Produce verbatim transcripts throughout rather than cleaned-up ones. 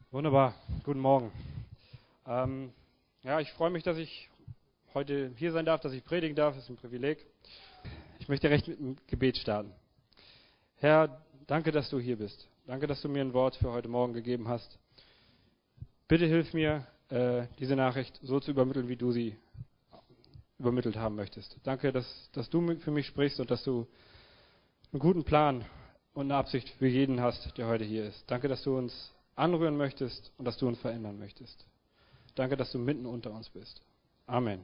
Wunderbar, guten Morgen. Ähm, ja, ich freue mich, dass ich heute hier sein darf, dass ich predigen darf, das ist ein Privileg. Ich möchte recht mit einem Gebet starten. Herr, danke, dass du hier bist. Danke, dass du mir ein Wort für heute Morgen gegeben hast. Bitte hilf mir, äh, diese Nachricht so zu übermitteln, wie du sie übermittelt haben möchtest. Danke, dass, dass du für mich sprichst und dass du einen guten Plan und eine Absicht für jeden hast, der heute hier ist. Danke, dass du uns anrühren möchtest und dass du uns verändern möchtest. Danke, dass du mitten unter uns bist. Amen.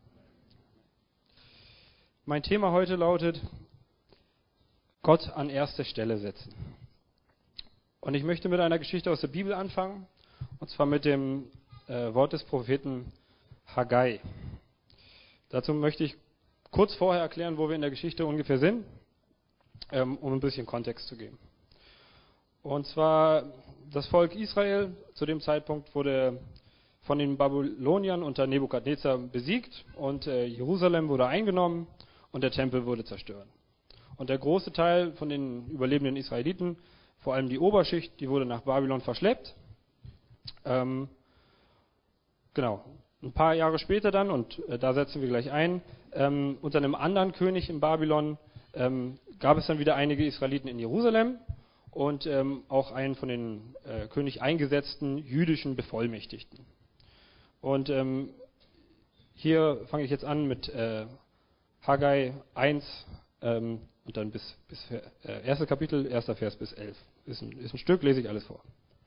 Mein Thema heute lautet, Gott an erste Stelle setzen. Und ich möchte mit einer Geschichte aus der Bibel anfangen, und zwar mit dem äh, Wort des Propheten Haggai. Dazu möchte ich kurz vorher erklären, wo wir in der Geschichte ungefähr sind, ähm, um ein bisschen Kontext zu geben. Und zwar das Volk Israel zu dem Zeitpunkt wurde von den Babyloniern unter Nebukadnezar besiegt und äh, Jerusalem wurde eingenommen und der Tempel wurde zerstört. Und der große Teil von den überlebenden Israeliten, vor allem die Oberschicht, die wurde nach Babylon verschleppt. Ähm, genau. Ein paar Jahre später dann, und äh, da setzen wir gleich ein, ähm, unter einem anderen König in Babylon ähm, gab es dann wieder einige Israeliten in Jerusalem und ähm, auch einen von den äh, König eingesetzten jüdischen Bevollmächtigten. Und ähm, hier fange ich jetzt an mit äh, Haggai eins ähm, und dann bis, bis äh, erste Kapitel, erster Vers bis elf. Ist ein, ist ein Stück, lese ich alles vor.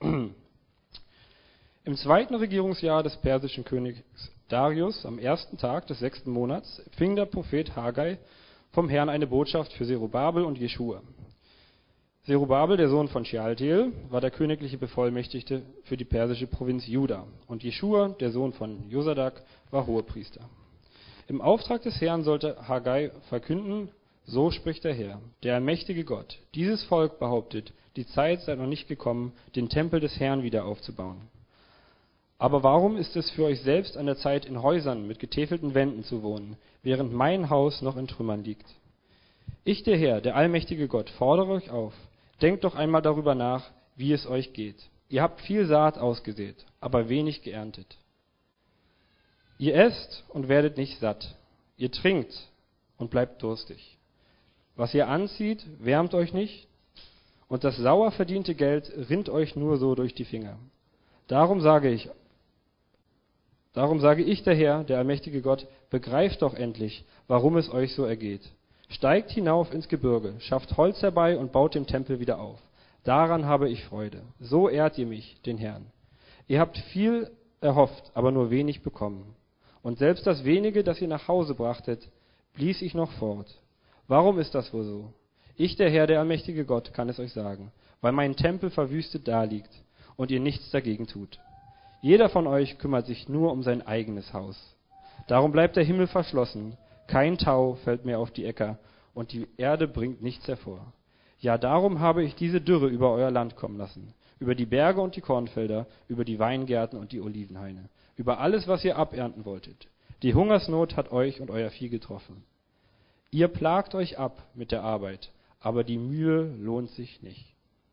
Im zweiten Regierungsjahr des persischen Königs Darius, am ersten Tag des sechsten Monats, empfing der Prophet Haggai vom Herrn eine Botschaft für Zerubabel und Jeschua. Zerubabel, der Sohn von Shealtiel, war der königliche Bevollmächtigte für die persische Provinz Juda, und Jeschua, der Sohn von Josadak, war Hohepriester. Im Auftrag des Herrn sollte Haggai verkünden: So spricht der Herr, der allmächtige Gott. Dieses Volk behauptet, die Zeit sei noch nicht gekommen, den Tempel des Herrn wieder aufzubauen. Aber warum ist es für euch selbst an der Zeit, in Häusern mit getäfelten Wänden zu wohnen, während mein Haus noch in Trümmern liegt? Ich, der Herr, der allmächtige Gott, fordere euch auf: Denkt doch einmal darüber nach, wie es euch geht. Ihr habt viel Saat ausgesät, aber wenig geerntet. Ihr esst und werdet nicht satt. Ihr trinkt und bleibt durstig. Was ihr anzieht, wärmt euch nicht, und das sauer verdiente Geld rinnt euch nur so durch die Finger. Darum sage ich, darum sage ich, der Herr, der allmächtige Gott, begreift doch endlich, warum es euch so ergeht. Steigt hinauf ins Gebirge, schafft Holz herbei und baut den Tempel wieder auf. Daran habe ich Freude. So ehrt ihr mich, den Herrn. Ihr habt viel erhofft, aber nur wenig bekommen. Und selbst das wenige, das ihr nach Hause brachtet, blies ich noch fort. Warum ist das wohl so? Ich, der Herr, der allmächtige Gott, kann es euch sagen, weil mein Tempel verwüstet daliegt und ihr nichts dagegen tut. Jeder von euch kümmert sich nur um sein eigenes Haus. Darum bleibt der Himmel verschlossen. Kein Tau fällt mehr auf die Äcker, und die Erde bringt nichts hervor. Ja, darum habe ich diese Dürre über euer Land kommen lassen, über die Berge und die Kornfelder, über die Weingärten und die Olivenhaine, über alles, was ihr abernten wolltet. Die Hungersnot hat euch und euer Vieh getroffen. Ihr plagt euch ab mit der Arbeit, aber die Mühe lohnt sich nicht.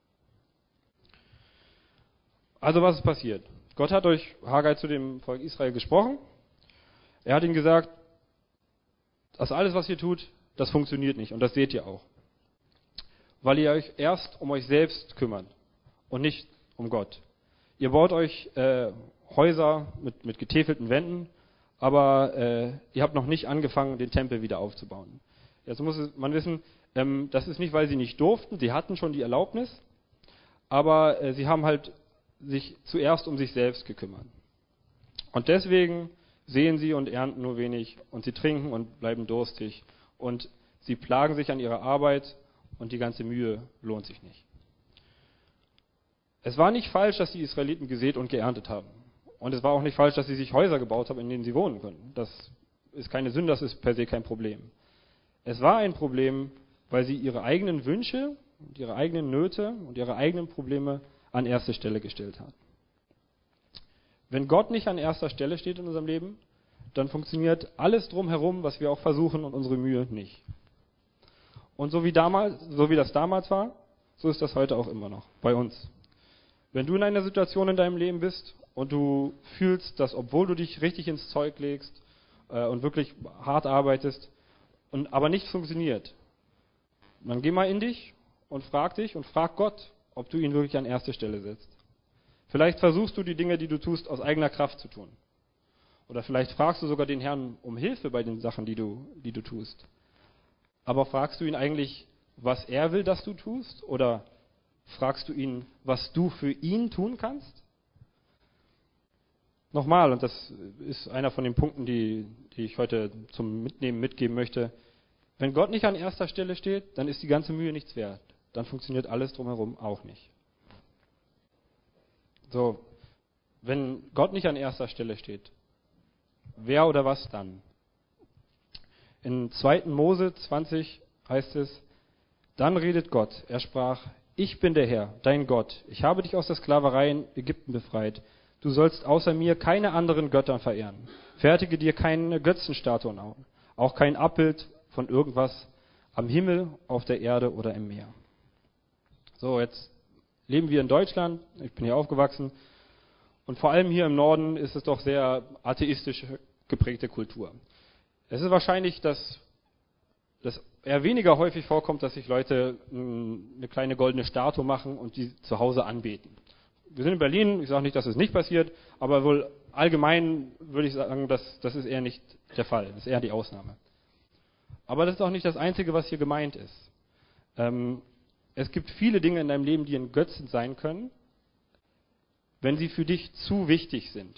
Also was ist passiert? Gott hat durch Haggai zu dem Volk Israel gesprochen. Er hat ihnen gesagt, das alles, was ihr tut, das funktioniert nicht. Und das seht ihr auch. Weil ihr euch erst um euch selbst kümmert und nicht um Gott. Ihr baut euch äh, Häuser mit, mit getäfelten Wänden, aber äh, ihr habt noch nicht angefangen, den Tempel wieder aufzubauen. Jetzt muss man wissen, ähm, das ist nicht, weil sie nicht durften. Sie hatten schon die Erlaubnis, aber äh, sie haben halt sich zuerst um sich selbst gekümmert. Und deswegen sehen sie und ernten nur wenig, und sie trinken und bleiben durstig, und sie plagen sich an ihrer Arbeit, und die ganze Mühe lohnt sich nicht. Es war nicht falsch, dass die Israeliten gesät und geerntet haben. Und es war auch nicht falsch, dass sie sich Häuser gebaut haben, in denen sie wohnen können. Das ist keine Sünde, das ist per se kein Problem. Es war ein Problem, weil sie ihre eigenen Wünsche, ihre eigenen Nöte und ihre eigenen Probleme an erste Stelle gestellt haben. Wenn Gott nicht an erster Stelle steht in unserem Leben, dann funktioniert alles drumherum, was wir auch versuchen, und unsere Mühe nicht. Und so wie damals, so wie das damals war, so ist das heute auch immer noch bei uns. Wenn du in einer Situation in deinem Leben bist und du fühlst, dass obwohl du dich richtig ins Zeug legst äh, und wirklich hart arbeitest, und aber nichts funktioniert, dann geh mal in dich und frag dich und frag Gott, ob du ihn wirklich an erste Stelle setzt. Vielleicht versuchst du die Dinge, die du tust, aus eigener Kraft zu tun. Oder vielleicht fragst du sogar den Herrn um Hilfe bei den Sachen, die du, die du tust. Aber fragst du ihn eigentlich, was er will, dass du tust? Oder fragst du ihn, was du für ihn tun kannst? Nochmal, und das ist einer von den Punkten, die, die ich heute zum Mitnehmen mitgeben möchte. Wenn Gott nicht an erster Stelle steht, dann ist die ganze Mühe nichts wert. Dann funktioniert alles drumherum auch nicht. So, wenn Gott nicht an erster Stelle steht, wer oder was dann? In zweiten Mose zwanzig heißt es, dann redet Gott, er sprach, ich bin der Herr, dein Gott, ich habe dich aus der Sklaverei in Ägypten befreit. Du sollst außer mir keine anderen Götter verehren. Fertige dir keine Götzenstatuen auf, auch kein Abbild von irgendwas am Himmel, auf der Erde oder im Meer. So, jetzt leben wir in Deutschland, ich bin hier aufgewachsen, und vor allem hier im Norden ist es doch sehr atheistisch geprägte Kultur. Es ist wahrscheinlich, dass das eher weniger häufig vorkommt, dass sich Leute eine kleine goldene Statue machen und die zu Hause anbeten. Wir sind in Berlin, ich sage nicht, dass es nicht passiert, aber wohl allgemein würde ich sagen, dass das ist eher nicht der Fall, das ist eher die Ausnahme. Aber das ist auch nicht das Einzige, was hier gemeint ist. Ähm, es gibt viele Dinge in deinem Leben, die ein Götzen sein können, wenn sie für dich zu wichtig sind.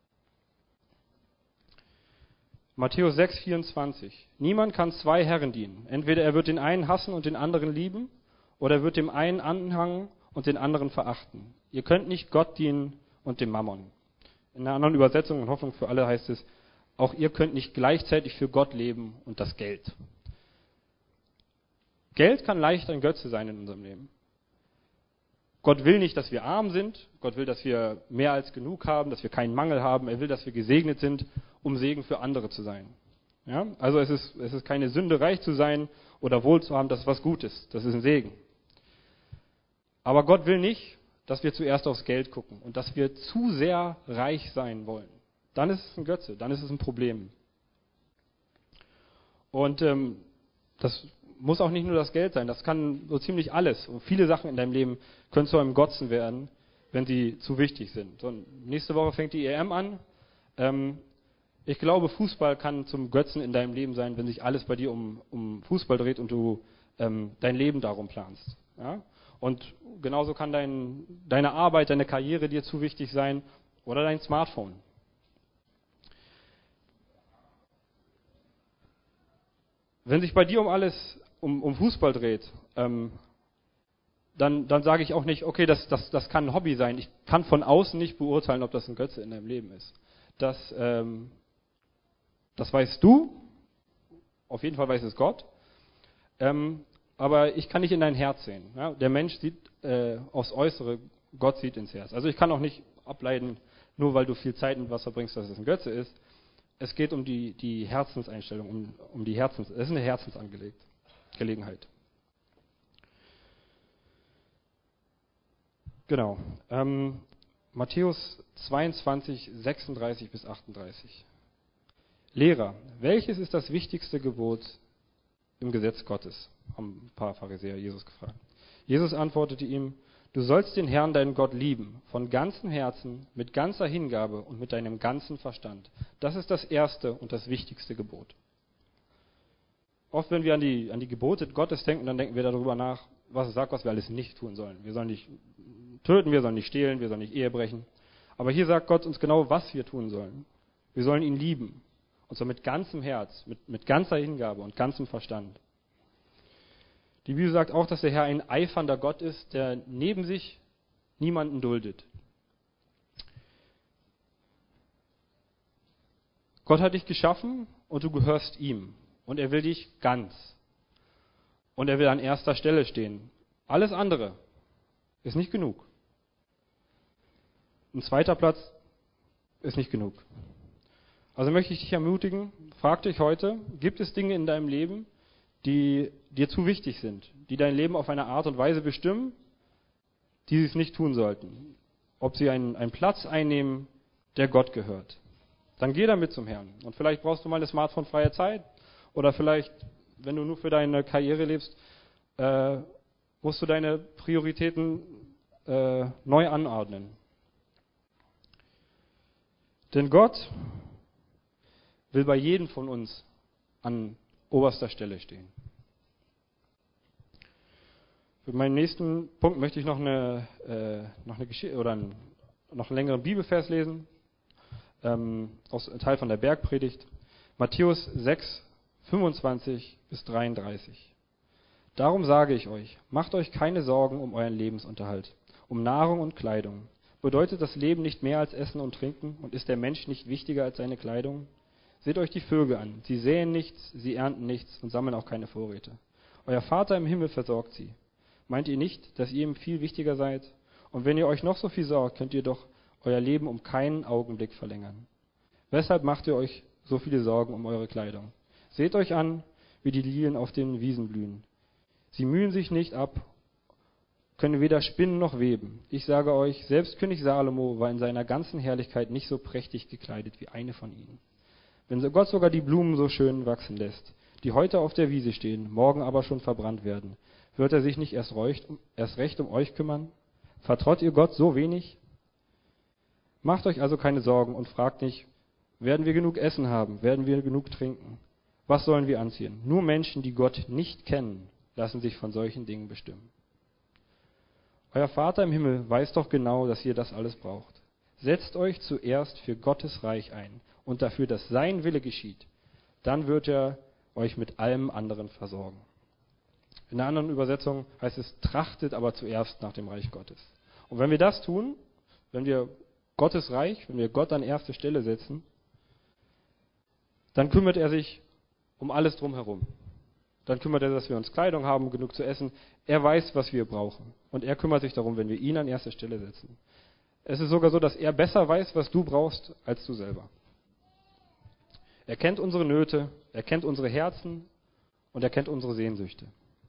Matthäus sechs, vierundzwanzig. Niemand kann zwei Herren dienen. Entweder er wird den einen hassen und den anderen lieben, oder er wird dem einen anhangen und den anderen verachten. Ihr könnt nicht Gott dienen und dem Mammon. In einer anderen Übersetzung und Hoffnung für alle heißt es, auch ihr könnt nicht gleichzeitig für Gott leben und das Geld. Geld kann leicht ein Götze sein in unserem Leben. Gott will nicht, dass wir arm sind. Gott will, dass wir mehr als genug haben, dass wir keinen Mangel haben. Er will, dass wir gesegnet sind, um Segen für andere zu sein. Ja? Also es ist, es ist keine Sünde, reich zu sein oder wohl zu haben, das ist was Gutes. Das ist ein Segen. Aber Gott will nicht, dass wir zuerst aufs Geld gucken und dass wir zu sehr reich sein wollen. Dann ist es ein Götze, dann ist es ein Problem. Und ähm, das muss auch nicht nur das Geld sein, das kann so ziemlich alles. Und viele Sachen in deinem Leben können zu einem Götzen werden, wenn sie zu wichtig sind. So, nächste Woche fängt die E M an. Ähm, ich glaube, Fußball kann zum Götzen in deinem Leben sein, wenn sich alles bei dir um, um Fußball dreht und du ähm, dein Leben darum planst. Ja? Und genauso kann dein, deine Arbeit, deine Karriere dir zu wichtig sein oder dein Smartphone. Wenn sich bei dir um alles, um, um Fußball dreht, ähm, dann, dann sage ich auch nicht, okay, das, das, das kann ein Hobby sein. Ich kann von außen nicht beurteilen, ob das ein Götze in deinem Leben ist. Das, ähm, das weißt du, auf jeden Fall weiß es Gott, ähm, aber ich kann nicht in dein Herz sehen. Ja? Der Mensch sieht äh, aufs Äußere, Gott sieht ins Herz. Also ich kann auch nicht ableiten, nur weil du viel Zeit mit was verbringst, dass es ein Götze ist. Es geht um die, die Herzenseinstellung, um, um die Herzens, es ist eine Herzensangelegenheit. Genau. Ähm, Matthäus zweiundzwanzig, sechsunddreißig bis achtunddreißig. Lehrer, welches ist das wichtigste Gebot im Gesetz Gottes? Haben ein paar Pharisäer Jesus gefragt. Jesus antwortete ihm, du sollst den Herrn, deinen Gott, lieben, von ganzem Herzen, mit ganzer Hingabe und mit deinem ganzen Verstand. Das ist das erste und das wichtigste Gebot. Oft, wenn wir an die, an die Gebote Gottes denken, dann denken wir darüber nach, was es sagt, was wir alles nicht tun sollen. Wir sollen nicht töten, wir sollen nicht stehlen, wir sollen nicht Ehe brechen. Aber hier sagt Gott uns genau, was wir tun sollen. Wir sollen ihn lieben. Und zwar mit ganzem Herz, mit, mit ganzer Hingabe und ganzem Verstand. Die Bibel sagt auch, dass der Herr ein eifernder Gott ist, der neben sich niemanden duldet. Gott hat dich geschaffen und du gehörst ihm. Und er will dich ganz. Und er will an erster Stelle stehen. Alles andere ist nicht genug. Ein zweiter Platz ist nicht genug. Also möchte ich dich ermutigen, frag dich heute, gibt es Dinge in deinem Leben, die dir zu wichtig sind, die dein Leben auf eine Art und Weise bestimmen, die sie es nicht tun sollten. ob sie einen, einen Platz einnehmen, der Gott gehört. Dann geh damit zum Herrn. Und vielleicht brauchst du mal eine smartphone-freie Zeit. Oder vielleicht, wenn du nur für deine Karriere lebst, äh, musst du deine Prioritäten äh, neu anordnen. Denn Gott will bei jedem von uns an oberster Stelle stehen. Für meinen nächsten Punkt möchte ich noch eine, äh, noch eine Geschichte oder einen, noch einen längeren Bibelvers lesen, ähm, aus einem Teil von der Bergpredigt. Matthäus sechs, fünfundzwanzig bis dreiunddreißig. Darum sage ich euch, macht euch keine Sorgen um euren Lebensunterhalt, um Nahrung und Kleidung. Bedeutet das Leben nicht mehr als Essen und Trinken und ist der Mensch nicht wichtiger als seine Kleidung? Seht euch die Vögel an, sie säen nichts, sie ernten nichts und sammeln auch keine Vorräte. Euer Vater im Himmel versorgt sie. Meint ihr nicht, dass ihr ihm viel wichtiger seid? Und wenn ihr euch noch so viel sorgt, könnt ihr doch euer Leben um keinen Augenblick verlängern. Weshalb macht ihr euch so viele Sorgen um eure Kleidung? Seht euch an, wie die Lilien auf den Wiesen blühen. Sie mühen sich nicht ab, können weder spinnen noch weben. Ich sage euch, selbst König Salomo war in seiner ganzen Herrlichkeit nicht so prächtig gekleidet wie eine von ihnen. Wenn so Gott sogar die Blumen so schön wachsen lässt, die heute auf der Wiese stehen, morgen aber schon verbrannt werden, wird er sich nicht erst, reucht, erst recht um euch kümmern? Vertraut ihr Gott so wenig? Macht euch also keine Sorgen und fragt nicht, werden wir genug Essen haben, werden wir genug trinken? Was sollen wir anziehen? Nur Menschen, die Gott nicht kennen, lassen sich von solchen Dingen bestimmen. Euer Vater im Himmel weiß doch genau, dass ihr das alles braucht. Setzt euch zuerst für Gottes Reich ein und dafür, dass sein Wille geschieht. Dann wird er euch mit allem anderen versorgen. In einer anderen Übersetzung heißt es, trachtet aber zuerst nach dem Reich Gottes. Und wenn wir das tun, wenn wir Gottes Reich, wenn wir Gott an erste Stelle setzen, dann kümmert er sich um alles drumherum. Dann kümmert er, dass wir uns Kleidung haben, genug zu essen. Er weiß, was wir brauchen. Und er kümmert sich darum, wenn wir ihn an erste Stelle setzen. Es ist sogar so, dass er besser weiß, was du brauchst, als du selber. Er kennt unsere Nöte, er kennt unsere Herzen und er kennt unsere Sehnsüchte.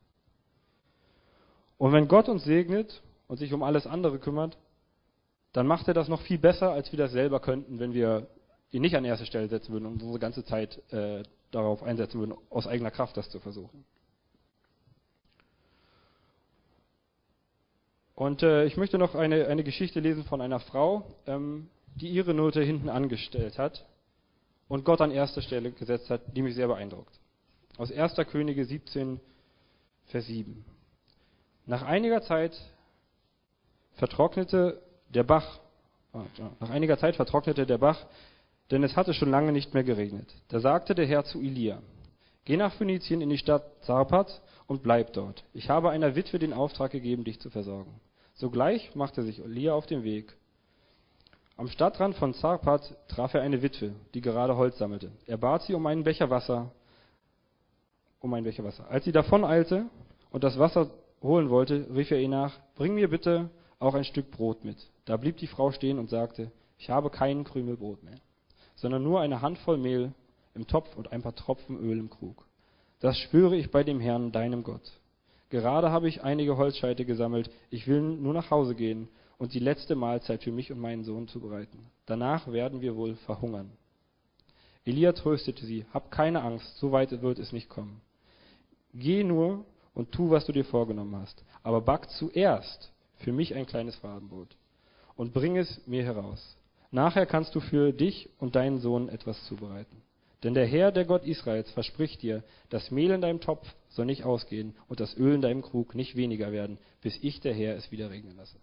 Und wenn Gott uns segnet und sich um alles andere kümmert, dann macht er das noch viel besser, als wir das selber könnten, wenn wir ihn nicht an erste Stelle setzen würden und unsere ganze Zeit äh, darauf einsetzen würden, aus eigener Kraft das zu versuchen. Und äh, ich möchte noch eine, eine Geschichte lesen von einer Frau, ähm, die ihre Nöte hinten angestellt hat und Gott an erste Stelle gesetzt hat, die mich sehr beeindruckt. Aus erster Könige siebzehn, Vers sieben. Nach einiger Zeit vertrocknete der Bach, nach einiger Zeit vertrocknete der Bach, denn es hatte schon lange nicht mehr geregnet. Da sagte der Herr zu Elia, geh nach Phönizien in die Stadt Zarpat und bleib dort. Ich habe einer Witwe den Auftrag gegeben, dich zu versorgen. Sogleich machte sich Elia auf den Weg. Am Stadtrand von Zarpat traf er eine Witwe, die gerade Holz sammelte. Er bat sie um einen Becher Wasser, um einen Becher Wasser. Als sie davon eilte und das Wasser holen wollte, rief er ihr nach, bring mir bitte auch ein Stück Brot mit. Da blieb die Frau stehen und sagte, ich habe keinen Krümel Brot mehr, sondern nur eine Handvoll Mehl im Topf und ein paar Tropfen Öl im Krug. Das schwöre ich bei dem Herrn, deinem Gott. Gerade habe ich einige Holzscheite gesammelt, ich will nur nach Hause gehen und die letzte Mahlzeit für mich und meinen Sohn zubereiten. Danach werden wir wohl verhungern. Elia tröstete sie, hab keine Angst, so weit wird es nicht kommen. Geh nur und tu, was du dir vorgenommen hast, aber back zuerst für mich ein kleines Fladenbrot und bring es mir heraus. Nachher kannst du für dich und deinen Sohn etwas zubereiten. Denn der Herr, der Gott Israels, verspricht dir, das Mehl in deinem Topf soll nicht ausgehen und das Öl in deinem Krug nicht weniger werden, bis ich, der Herr, es wieder regnen lasse.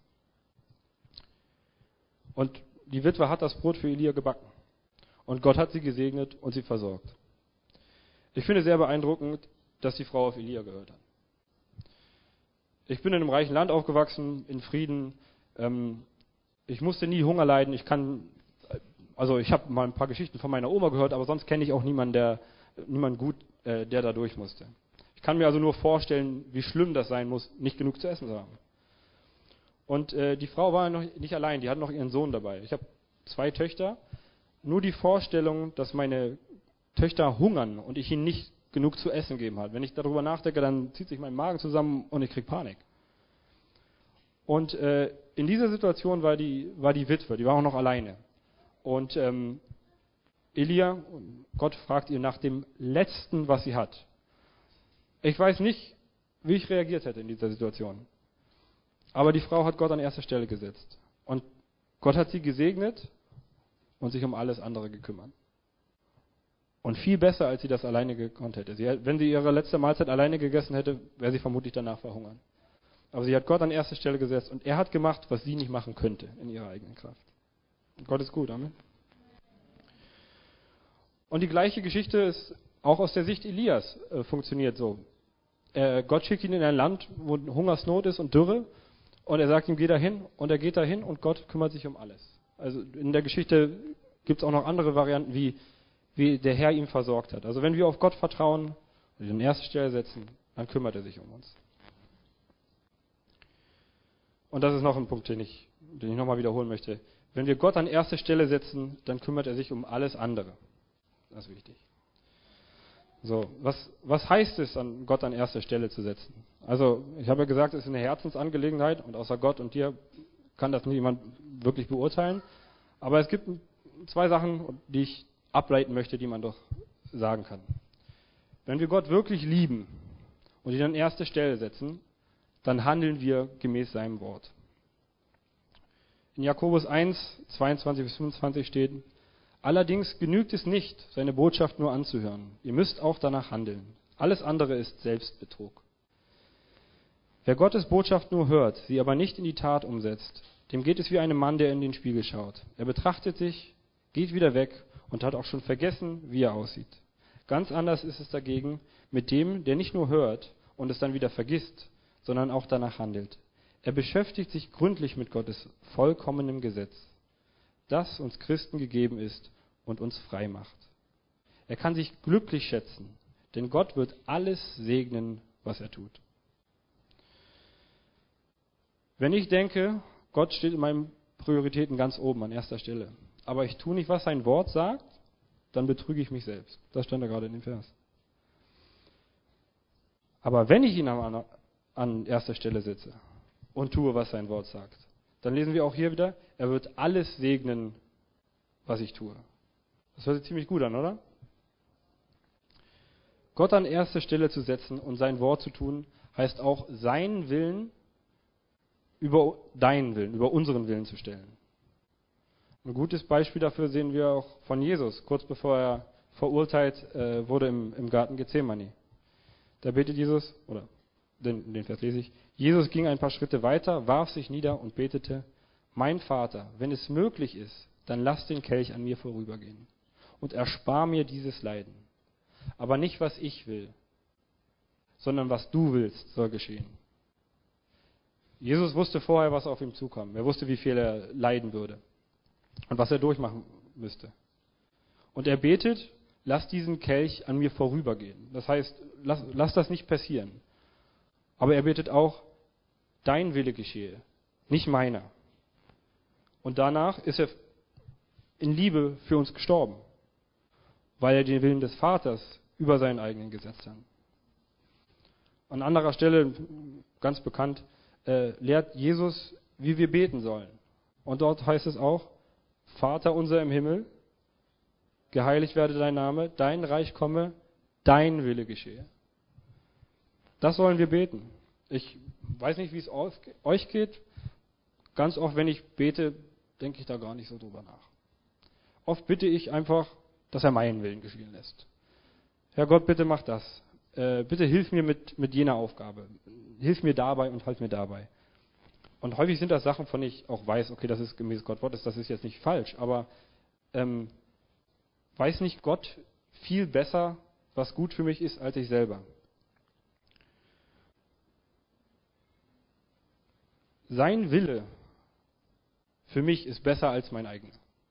Und die Witwe hat das Brot für Elia gebacken. Und Gott hat sie gesegnet und sie versorgt. Ich finde sehr beeindruckend, dass die Frau auf Elia gehört hat. Ich bin in einem reichen Land aufgewachsen, in Frieden. Ähm, ich musste nie Hunger leiden. Ich kann, also ich habe mal ein paar Geschichten von meiner Oma gehört, aber sonst kenne ich auch niemanden, der, niemanden gut, äh, der da durch musste. Ich kann mir also nur vorstellen, wie schlimm das sein muss, nicht genug zu essen zu haben. Und äh, die Frau war noch nicht allein, die hatte noch ihren Sohn dabei. Ich habe zwei Töchter. Nur die Vorstellung, dass meine Töchter hungern und ich ihnen nicht genug zu essen geben habe. Wenn ich darüber nachdenke, dann zieht sich mein Magen zusammen und ich kriege Panik. Und äh, in dieser Situation war die, war die Witwe, die war auch noch alleine. Und ähm, Elia, Gott fragt ihr nach dem Letzten, was sie hat. Ich weiß nicht, wie ich reagiert hätte in dieser Situation. Aber die Frau hat Gott an erster Stelle gesetzt. Und Gott hat sie gesegnet und sich um alles andere gekümmert. Und viel besser, als sie das alleine gekonnt hätte. Sie, wenn sie ihre letzte Mahlzeit alleine gegessen hätte, wäre sie vermutlich danach verhungern. Aber sie hat Gott an erste Stelle gesetzt und er hat gemacht, was sie nicht machen könnte in ihrer eigenen Kraft. Und Gott ist gut, Amen. Und die gleiche Geschichte ist auch aus der Sicht Elias äh, funktioniert so. Äh, Gott schickt ihn in ein Land, wo Hungersnot ist und Dürre und er sagt ihm, geh dahin und er geht dahin und Gott kümmert sich um alles. Also in der Geschichte gibt es auch noch andere Varianten, wie, wie der Herr ihn versorgt hat. Also wenn wir auf Gott vertrauen und ihn an erste Stelle setzen, dann kümmert er sich um uns. Und das ist noch ein Punkt, den ich, den ich nochmal wiederholen möchte. Wenn wir Gott an erste Stelle setzen, dann kümmert er sich um alles andere. Das ist wichtig. So, was, was heißt es, an Gott an erste Stelle zu setzen? Also, ich habe ja gesagt, es ist eine Herzensangelegenheit und außer Gott und dir kann das niemand wirklich beurteilen. Aber es gibt zwei Sachen, die ich ableiten möchte, die man doch sagen kann. Wenn wir Gott wirklich lieben und ihn an erste Stelle setzen, dann handeln wir gemäß seinem Wort. In Jakobus eins, zweiundzwanzig bis fünfundzwanzig steht: Allerdings genügt es nicht, seine Botschaft nur anzuhören. Ihr müsst auch danach handeln. Alles andere ist Selbstbetrug. Wer Gottes Botschaft nur hört, sie aber nicht in die Tat umsetzt, dem geht es wie einem Mann, der in den Spiegel schaut. Er betrachtet sich, geht wieder weg und hat auch schon vergessen, wie er aussieht. Ganz anders ist es dagegen mit dem, der nicht nur hört und es dann wieder vergisst, sondern auch danach handelt. Er beschäftigt sich gründlich mit Gottes vollkommenem Gesetz, das uns Christen gegeben ist und uns frei macht. Er kann sich glücklich schätzen, denn Gott wird alles segnen, was er tut. Wenn ich denke, Gott steht in meinen Prioritäten ganz oben an erster Stelle, aber ich tue nicht, was sein Wort sagt, dann betrüge ich mich selbst. Das stand da gerade in dem Vers. Aber wenn ich ihn an, an erster Stelle setze und tue, was sein Wort sagt, dann lesen wir auch hier wieder, er wird alles segnen, was ich tue. Das hört sich ziemlich gut an, oder? Gott an erste Stelle zu setzen und sein Wort zu tun, heißt auch, seinen Willen über deinen Willen, über unseren Willen zu stellen. Ein gutes Beispiel dafür sehen wir auch von Jesus, kurz bevor er verurteilt äh, wurde im, im Garten Gethsemane. Da betet Jesus, oder den, den Vers lese ich, Jesus ging ein paar Schritte weiter, warf sich nieder und betete: Mein Vater, wenn es möglich ist, dann lass den Kelch an mir vorübergehen und erspar mir dieses Leiden. Aber nicht, was ich will, sondern was du willst, soll geschehen. Jesus wusste vorher, was auf ihm zukam. Er wusste, wie viel er leiden würde und was er durchmachen müsste. Und er betet: Lass diesen Kelch an mir vorübergehen. Das heißt, lass, lass das nicht passieren. Aber er betet auch: Dein Wille geschehe, nicht meiner. Und danach ist er in Liebe für uns gestorben, weil er den Willen des Vaters über seinen eigenen gesetzt hat. An anderer Stelle, ganz bekannt, äh, lehrt Jesus, wie wir beten sollen. Und dort heißt es auch: Vater unser im Himmel, geheiligt werde dein Name, dein Reich komme, dein Wille geschehe. Das sollen wir beten. Ich weiß nicht, wie es euch geht. Ganz oft, wenn ich bete, denke ich da gar nicht so drüber nach. Oft bitte ich einfach, dass er meinen Willen geschehen lässt. Herr Gott, bitte mach das. Äh, bitte hilf mir mit, mit jener Aufgabe. Hilf mir dabei und halt mir dabei. Und häufig sind das Sachen, von denen ich auch weiß, okay, das ist gemäß Gott Wortes, das ist jetzt nicht falsch, aber ähm, weiß nicht Gott viel besser, was gut für mich ist, als ich selber? Sein Wille für mich ist besser als mein eigener.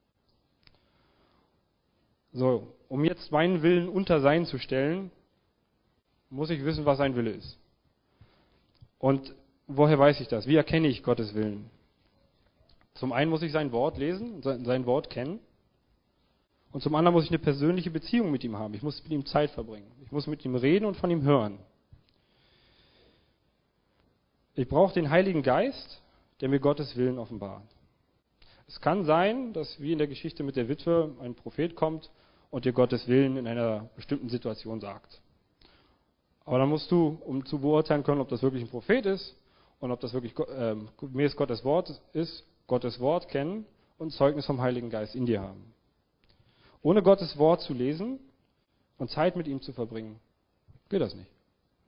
So, um jetzt meinen Willen unter seinen zu stellen, muss ich wissen, was sein Wille ist. Und woher weiß ich das? Wie erkenne ich Gottes Willen? Zum einen muss ich sein Wort lesen, sein Wort kennen. Und zum anderen muss ich eine persönliche Beziehung mit ihm haben. Ich muss mit ihm Zeit verbringen. Ich muss mit ihm reden und von ihm hören. Ich brauche den Heiligen Geist, der mir Gottes Willen offenbart. Es kann sein, dass wie in der Geschichte mit der Witwe ein Prophet kommt und dir Gottes Willen in einer bestimmten Situation sagt. Aber dann musst du, um zu beurteilen können, ob das wirklich ein Prophet ist und ob das wirklich äh, gemäß Gottes Wort ist, Gottes Wort kennen und Zeugnis vom Heiligen Geist in dir haben. Ohne Gottes Wort zu lesen und Zeit mit ihm zu verbringen, geht das nicht.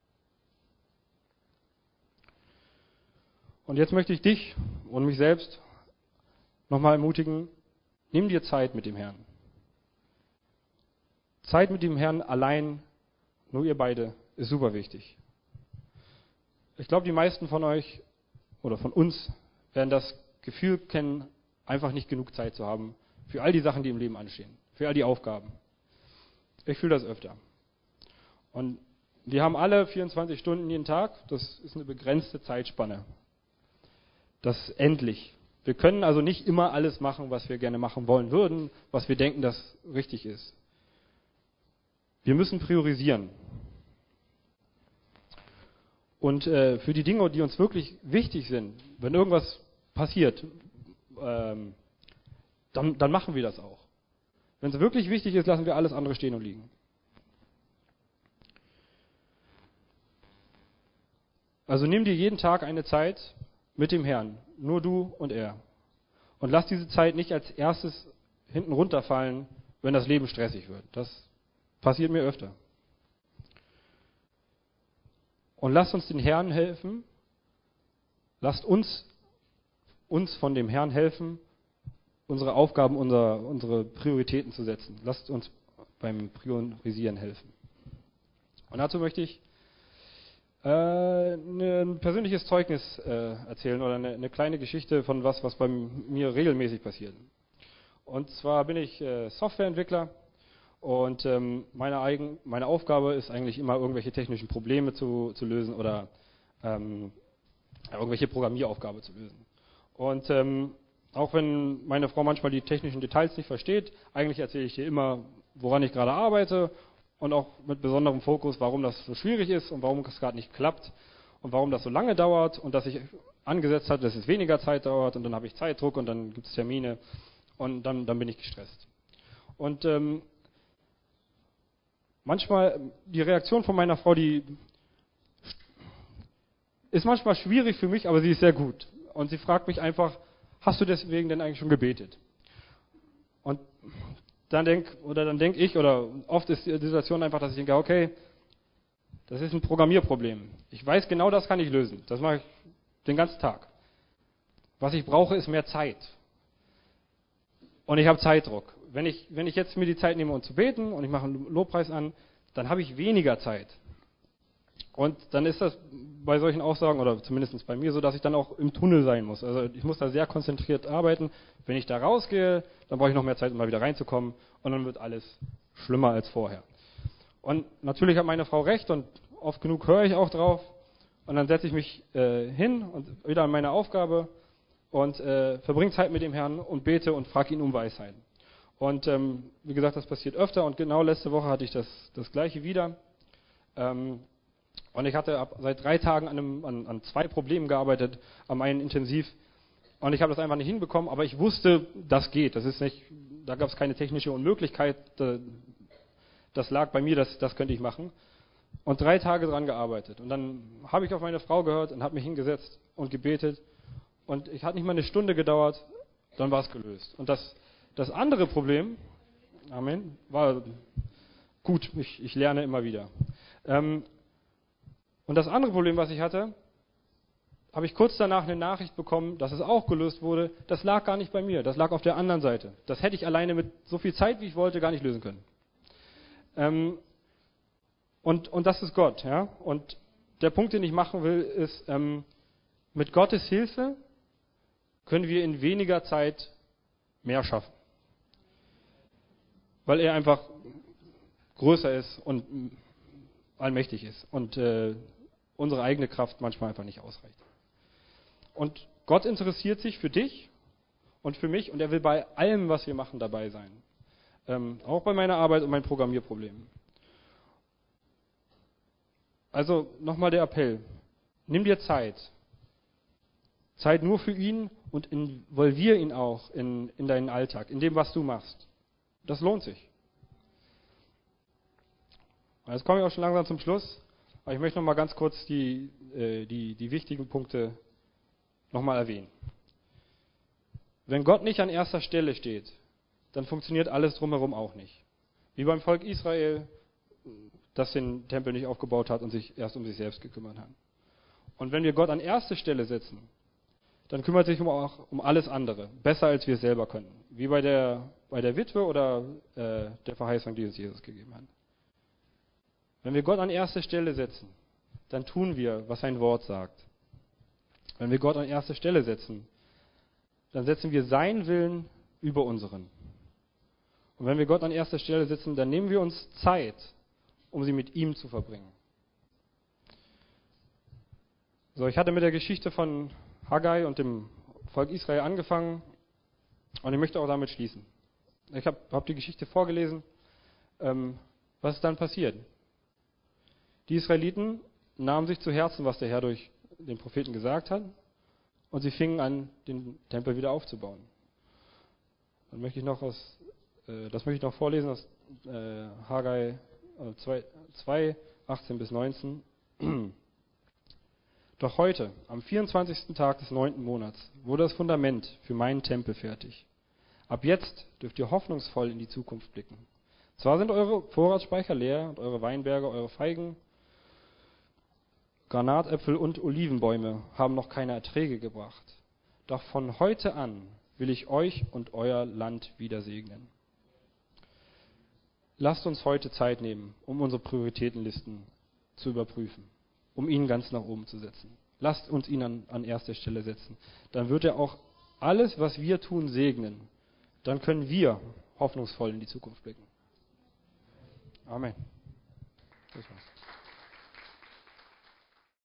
Und jetzt möchte ich dich und mich selbst nochmal ermutigen, nimm dir Zeit mit dem Herrn. Zeit mit dem Herrn allein, nur ihr beide, ist super wichtig. Ich glaube, die meisten von euch oder von uns werden das Gefühl kennen, einfach nicht genug Zeit zu haben für all die Sachen, die im Leben anstehen, für all die Aufgaben. Ich fühle das öfter. Und wir haben alle vierundzwanzig Stunden jeden Tag, das ist eine begrenzte Zeitspanne. Das ist endlich. Wir können also nicht immer alles machen, was wir gerne machen wollen würden, was wir denken, das richtig ist. Wir müssen priorisieren. Und äh, für die Dinge, die uns wirklich wichtig sind, wenn irgendwas passiert, ähm, dann, dann machen wir das auch. Wenn es wirklich wichtig ist, lassen wir alles andere stehen und liegen. Also nimm dir jeden Tag eine Zeit mit dem Herrn, nur du und er. Und lass diese Zeit nicht als erstes hinten runterfallen, wenn das Leben stressig wird. Das passiert mir öfter. Und lasst uns den Herrn helfen, lasst uns, uns von dem Herrn helfen, unsere Aufgaben, unsere, unsere Prioritäten zu setzen. Lasst uns beim Priorisieren helfen. Und dazu möchte ich äh, ein persönliches Zeugnis äh, erzählen oder eine, eine kleine Geschichte von was, was bei mir regelmäßig passiert. Und zwar bin ich äh, Softwareentwickler. Und ähm, meine, eigen, meine Aufgabe ist eigentlich immer, irgendwelche technischen Probleme zu, zu lösen oder ähm, irgendwelche Programmieraufgaben zu lösen. Und ähm, auch wenn meine Frau manchmal die technischen Details nicht versteht, eigentlich erzähle ich ihr immer, woran ich gerade arbeite und auch mit besonderem Fokus, warum das so schwierig ist und warum es gerade nicht klappt und warum das so lange dauert und dass ich angesetzt habe, dass es weniger Zeit dauert und dann habe ich Zeitdruck und dann gibt es Termine und dann, dann bin ich gestresst. Und ähm, manchmal, die Reaktion von meiner Frau, die ist manchmal schwierig für mich, aber sie ist sehr gut. Und sie fragt mich einfach, hast du deswegen denn eigentlich schon gebetet? Und dann denk, oder dann denke ich, oder oft ist die Situation einfach, dass ich denke, okay, das ist ein Programmierproblem. Ich weiß genau, das kann ich lösen. Das mache ich den ganzen Tag. Was ich brauche, ist mehr Zeit. Und ich habe Zeitdruck. Wenn ich, wenn ich jetzt mir die Zeit nehme, um zu beten und ich mache einen Lobpreis an, dann habe ich weniger Zeit. Und dann ist das bei solchen Aussagen, oder zumindest bei mir so, dass ich dann auch im Tunnel sein muss. Also ich muss da sehr konzentriert arbeiten. Wenn ich da rausgehe, dann brauche ich noch mehr Zeit, um mal wieder reinzukommen. Und dann wird alles schlimmer als vorher. Und natürlich hat meine Frau recht und oft genug höre ich auch drauf. Und dann setze ich mich äh, hin und wieder an meine Aufgabe und äh, verbringe Zeit mit dem Herrn und bete und frage ihn um Weisheit. Und ähm, wie gesagt, das passiert öfter und genau letzte Woche hatte ich das, das Gleiche wieder. Ähm, und ich hatte ab, seit drei Tagen an, einem, an, an zwei Problemen gearbeitet, am einen intensiv. Und ich habe das einfach nicht hinbekommen, aber ich wusste, das geht. Das ist nicht, da gab es keine technische Unmöglichkeit. Das lag bei mir, das, das könnte ich machen. Und drei Tage dran gearbeitet. Und dann habe ich auf meine Frau gehört und habe mich hingesetzt und gebetet. Und es hat nicht mal eine Stunde gedauert, dann war es gelöst. Und das Das andere Problem, Amen, war gut, ich, ich lerne immer wieder. Ähm, und das andere Problem, was ich hatte, habe ich kurz danach eine Nachricht bekommen, dass es auch gelöst wurde. Das lag gar nicht bei mir, das lag auf der anderen Seite. Das hätte ich alleine mit so viel Zeit, wie ich wollte, gar nicht lösen können. Ähm, und, und das ist Gott. Ja? Und der Punkt, den ich machen will, ist, ähm, mit Gottes Hilfe können wir in weniger Zeit mehr schaffen. Weil er einfach größer ist und allmächtig ist und äh, unsere eigene Kraft manchmal einfach nicht ausreicht. Und Gott interessiert sich für dich und für mich und er will bei allem, was wir machen, dabei sein. Ähm, auch bei meiner Arbeit und meinen Programmierproblemen. Also nochmal der Appell. Nimm dir Zeit Zeit nur für ihn und involvier ihn auch in, in deinen Alltag, in dem, was du machst. Das lohnt sich. Jetzt komme ich auch schon langsam zum Schluss, aber ich möchte noch mal ganz kurz die, äh, die, die wichtigen Punkte noch mal erwähnen. Wenn Gott nicht an erster Stelle steht, dann funktioniert alles drumherum auch nicht. Wie beim Volk Israel, das den Tempel nicht aufgebaut hat und sich erst um sich selbst gekümmert hat. Und wenn wir Gott an erste Stelle setzen, dann kümmert sich um auch um alles andere, besser als wir es selber könnten. Wie bei der, bei der Witwe oder äh, der Verheißung, die uns Jesus gegeben hat. Wenn wir Gott an erste Stelle setzen, dann tun wir, was sein Wort sagt. Wenn wir Gott an erste Stelle setzen, dann setzen wir seinen Willen über unseren. Und wenn wir Gott an erster Stelle setzen, dann nehmen wir uns Zeit, um sie mit ihm zu verbringen. So, ich hatte mit der Geschichte von Haggai und dem Volk Israel angefangen und ich möchte auch damit schließen. Ich habe hab die Geschichte vorgelesen. Ähm, was ist dann passiert? Die Israeliten nahmen sich zu Herzen, was der Herr durch den Propheten gesagt hat, und sie fingen an, den Tempel wieder aufzubauen. Dann möchte ich noch aus, äh, das möchte ich noch vorlesen aus äh, Haggai äh, zwei, achtzehn bis neunzehn. Doch heute, am vierundzwanzigsten Tag des neunten Monats, wurde das Fundament für meinen Tempel fertig. Ab jetzt dürft ihr hoffnungsvoll in die Zukunft blicken. Zwar sind eure Vorratsspeicher leer und eure Weinberge, eure Feigen, Granatäpfel und Olivenbäume haben noch keine Erträge gebracht. Doch von heute an will ich euch und euer Land wieder segnen. Lasst uns heute Zeit nehmen, um unsere Prioritätenlisten zu überprüfen, um ihn ganz nach oben zu setzen. Lasst uns ihn an, an erste Stelle setzen. Dann wird er auch alles, was wir tun, segnen. Dann können wir hoffnungsvoll in die Zukunft blicken. Amen. Das war's.